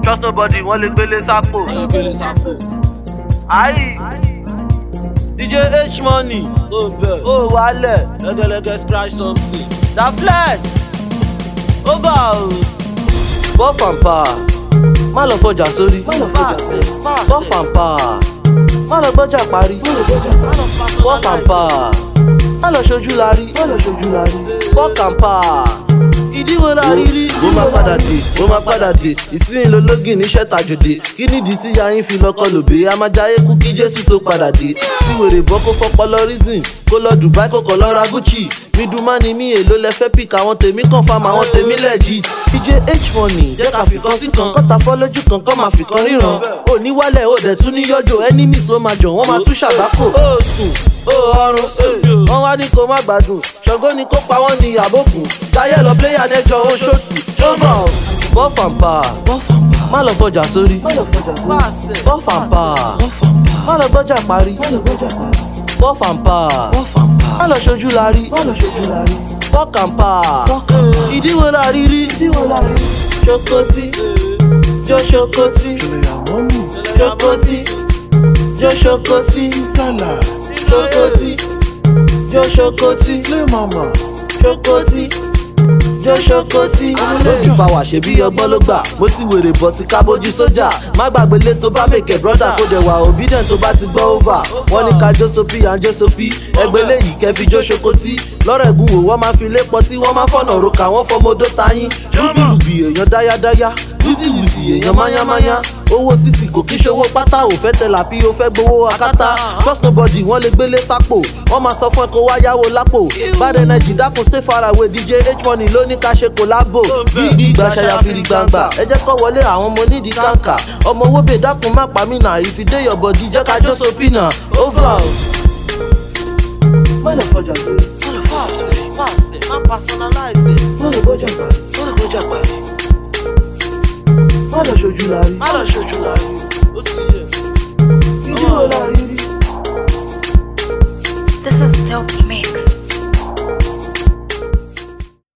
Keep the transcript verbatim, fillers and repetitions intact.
trust nobody, wọ́n lè gbélé sápò. Ayi. D J H Money. Oh, bẹ́ẹ̀. Ó wálẹ̀. Lẹ́gẹ̀lẹ́gẹ̀ scratch something. Da flex. Ó bá o. Buff and pass. Má lọ fọjà sórí. Má lọ fọjà sórí. Buff and pass. Má lọ gbọ́jà parí. Buff and pass. Má lọ ṣojú larí. Má lọ ṣojú larí. Buff and pass. Ìdíwọ́ la rírí. Ó máa padà dé, ó máa padà dé. Ìsìn lológin níṣẹ́ tàjòdè. Kí nídìí tí yáyín fi lọ́kọ́ lòbé? A máa jayé kú kí Jésù tó padà dé. Tí wèrè bọ́ kó fọ́pọ́lọ́ reason. Kó lọ Dubai kó kọ̀ lọ ra Gucci. Miduma ni mí èlò lẹ fẹ́ pick àwọn tèmi confirm àwọn tèmi legit. D J H Money jẹ́ ká fìkan sí kan. Kọ́ta fọ́ lójú kan kọ́ máa fìkan ríran. Ò ní wálẹ̀ ó dẹ̀ tún ní yọjọ́. Enemies ló máa jọ wọ́n máa tún ṣàgbákò. Ó sùn ó ọrùn wọ́n wá ní kó má gbádùn. Ṣògo ni kó pa wọ́n ní àbókù. Táyé lọ pléyà nẹ́jọ́ ó ṣòṣù. Ṣọ́mọ̀ Buff and pass. Má lọ fọjà sórí. Buff and pass. Má lọ gbọ́jà parí. Buff and pass. Má lọ ṣojú larí. Buff and pass. Ìdíwọ́ la rírí. Ṣokotí. Jó ṣokotí. Ṣokotí. Jó ṣokotí. Ṣokotí. Jó ṣokotí. Ṣokotí. Jó ṣokotí. Lójú pàwà ṣe bí ọgbọ́n ló gbà. Mo ti wèrè bọ̀ ti ká bójú sójà. Má gbàgbé lé tó bá mèkè brọ́dà. Kó dẹ̀ wà obedient tó bá ti gbọ́ over. Wọ́n ní ká jó sopi à ń jó sopi. Ẹgbẹ́ léyìí kẹfì jó ṣokotí. Lọ́rọ̀ ẹ̀gún wò wọ́n máa fi lé pọtí. Wọ́n máa fọ̀nà òrùka wọ́n fọmọdó tayín. Rúbìrúbì èèyàn dáyádáyá. Wùsìwùsì èèyàn máyámáyá. Owó sísì kò kí ṣowó pátá. Ò fẹ́ tẹ̀lá bí o fẹ́ gbowó akátá. Trust nobody wọ́n lè gbélé sápò. Wọ́n máa sọ fún ẹ kó wá yáwó lápò. Bad energy dákun stay far away. D J H Money ló ní ká ṣe kòlábò. Bí ìgbà ṣayà fìrí gbangba. Ẹ jẹ́ kó wọlé àwọn ọmọ onídìí kàǹkà. Ọmọ owó bè dákun má pa mí nà. If you dey your body jẹ́ ká jó sopina. Over. Má lọ fọjà sórí. Má lọ fàṣẹ, fàṣẹ, má personalize it. Má lọ gbọ́jà parí. Má lọ gbọ́jà parí. Má lọ ṣojú larí. Má lọ ṣojú larí. Ó ti yẹ. Ìdíwọ́ la rírí. This is dope mix.